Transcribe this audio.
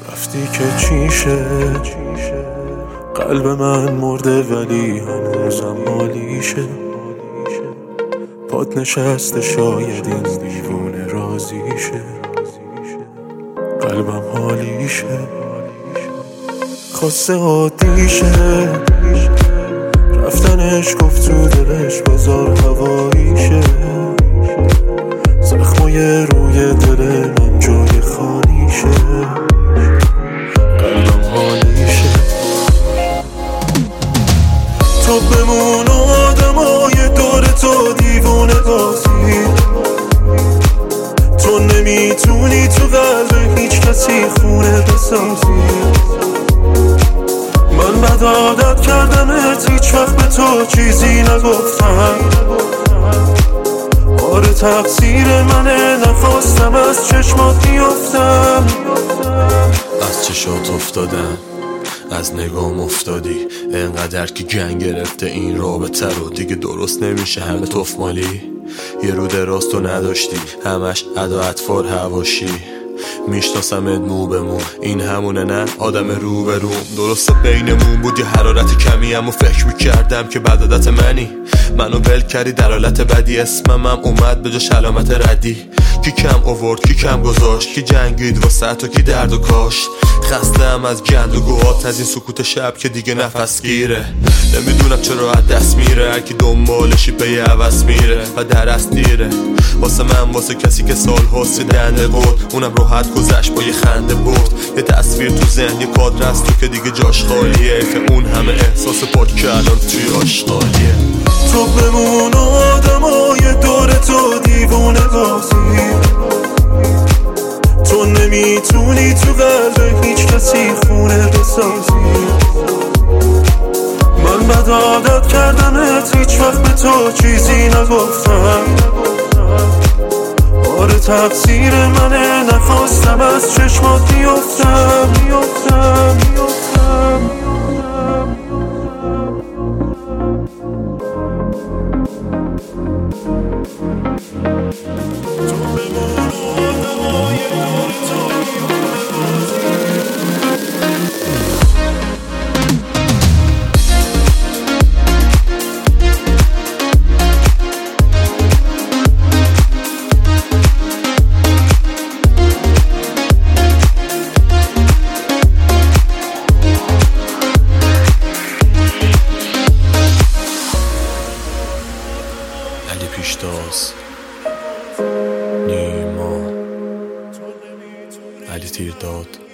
رفتی که چیشه، قلب من مرده ولی هنوزم مالیشه. پات نشسته شاید این دیوونه رازیشه، قلبم حالیشه. خواسته عادیشه، رفتنش گفت تو دلش بازار هواییشه. زخمای روی دل من جای خالیشه، قلبم حالیشه. تو بمون و آدمای دور تو دیوونه بازی، تو نمیتونی تو قلب هیچ کسی خونه بسازی. من بد عادت کردمت، هیچ وقت به تو چیزی نگفتم. آره تقصیر منه، نخواستم از چشمات بیفتم. از چشات افتادم، از نگام افتادی، انقدر که گنگ گرفته این رابطه رو. دیگه درست نمیشه همه تفمالی، یه رو دراز تو نداشتی، همش ادا اطفال هواشی. میشناسمت مو به مو، این همونه نه آدم رو به رو. درسته بینمون بود یه حرارت کمی، اما فکر میکردم که بدعادت منی. منو ول کردی در حالت بدی، اسمم اومد به جاش علامت ردی. کی کم آورد کی کم گذاشت، کی جنگید واسه تو کی درد و کاشت. خستم از گند و گوهات، از این سکوت شب که دیگه نفس گیره. نمیدونم چرا از دست میره، هرکی دنبالشی پی عوض میره و درست دیره. واسه من، واسه کسی که سال هاست دنده بود، اونم راحت گذشت با یه خنده برد. یه تصویر تو ذهن، یه کادر از تو که دیگه جاش خالیه. که اون همه احساس پاک که الان توی آشغالیه. تو بمون و آدمای دور تو دیوونه بازی، تو نمیتونی تو قلب هیچ کسی خونه بسازی. من بد عادت کردمت، هیچ وقت به تو چیزی نگفتم. آره تقصیر منه، نخواستم از چشمات بیفتم. علی پیشتاز، نیما، علی تیرداد.